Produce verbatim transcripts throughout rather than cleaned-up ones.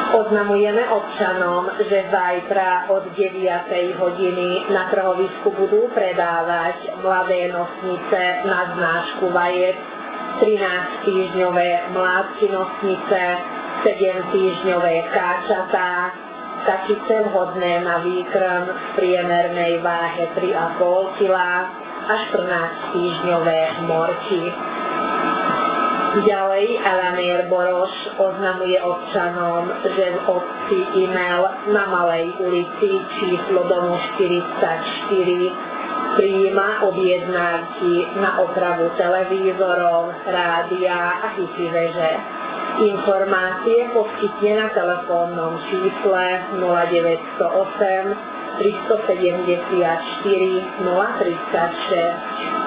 Oznamujeme občanom, že zajtra od deviatej hodiny na trhovisku budú predávať mladé nosnice na znášku vajec, trinásťtýždňové mládky nosnice, sedemtýždňové káčatá, tačice vhodné na výkrm v priemernej váhe tri a pol kilá a štrnásťtýždňové morky. Ďalej Elamér Boroš oznamuje občanom, že v obci Imel na Malej ulici číslo domu štyridsaťštyri prijíma objednávky na opravu televízorov, rádia a hyciveže. Informácie poskytne na telefónnom čísle nula deväť nula osem tristosedemdesiatštyri nula tridsaťšesť.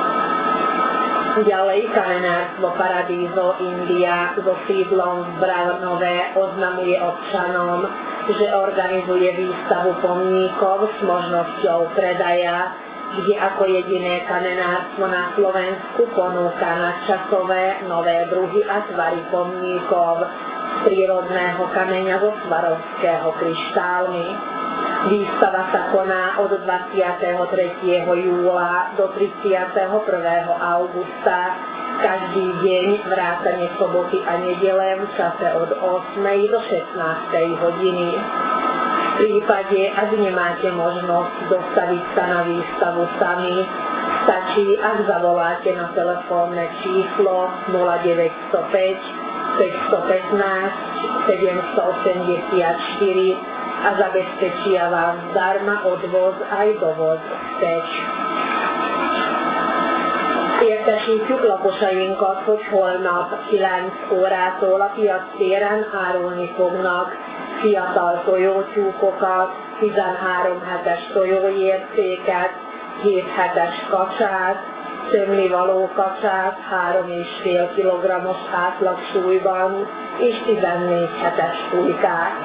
Ďalej kamenárstvo Paradízo India so sídlom v Bravnove oznamuje občanom, že organizuje výstavu pomníkov s možnosťou predaja, kde ako jediné kamenárstvo na Slovensku ponúka nadčasové nové druhy a tvary pomníkov z prírodného kameňa zo Svarovského kryštálmi. Výstava sa koná od dvadsiateho tretieho júla do tridsiateho prvého augusta, každý deň vrátane soboty a nedele v čase od ôsmej do šestnástej hodiny. V prípade, ak nemáte možnosť dostaviť sa na výstavu sami, stačí, ak zavoláte na telefónne číslo nula deväť nula päť päťstopätnásť sedemstoosemdesiatštyri a zabezpečia vám zdarma odvoz aj dovoz späť. Értesítjük lakosainkat, hogy holnap kilenc órától a piac téren árulni fognak fiatal tojótyúkokat, tizenhárom hetes tojóértéket, hét hetes kacsát, tömnivaló kacsát három és fél kilogrammos átlagsúlyban és tizennégy hetes pulykát.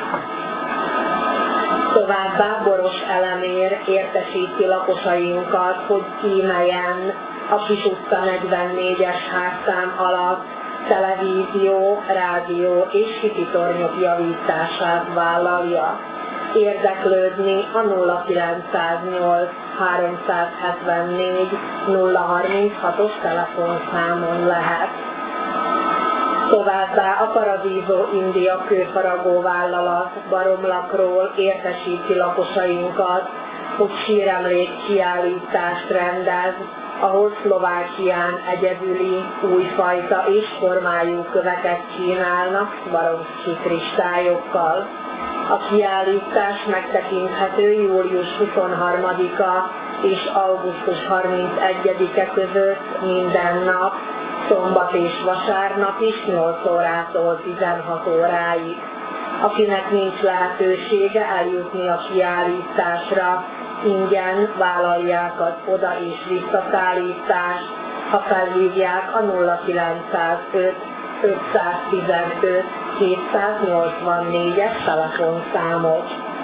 Továbbá Boros Elamér értesíti lakosainkat, hogy e-mailen a Kis utca negyvennégyes házszám alatt televízió, rádió és hititornyok javítását vállalja. Érdeklődni a nulla kilencszáznyolc háromszázhetvennégy nulla harminchatos telefonszámon lehet. Továbbá a Paradízo India kőfaragó vállalat baromlakról értesíti lakosainkat, hogy síremlék kiállítást rendez, ahol Szlovákián egyedüli, újfajta és formájú köveket kínálnak Swarovski kristályokkal. A kiállítás megtekinthető július huszonharmadika és augusztus harmincegyedike között minden nap, szombat és vasárnap is nyolc órától tizenhat óráig. Akinek nincs lehetősége eljutni a kiállításra, ingyen vállalják az oda- és visszaszállítást, ha felhívják a nulla kilencszázöt ötszáztizenöt kétszáznyolcvannégyes telefonszámot.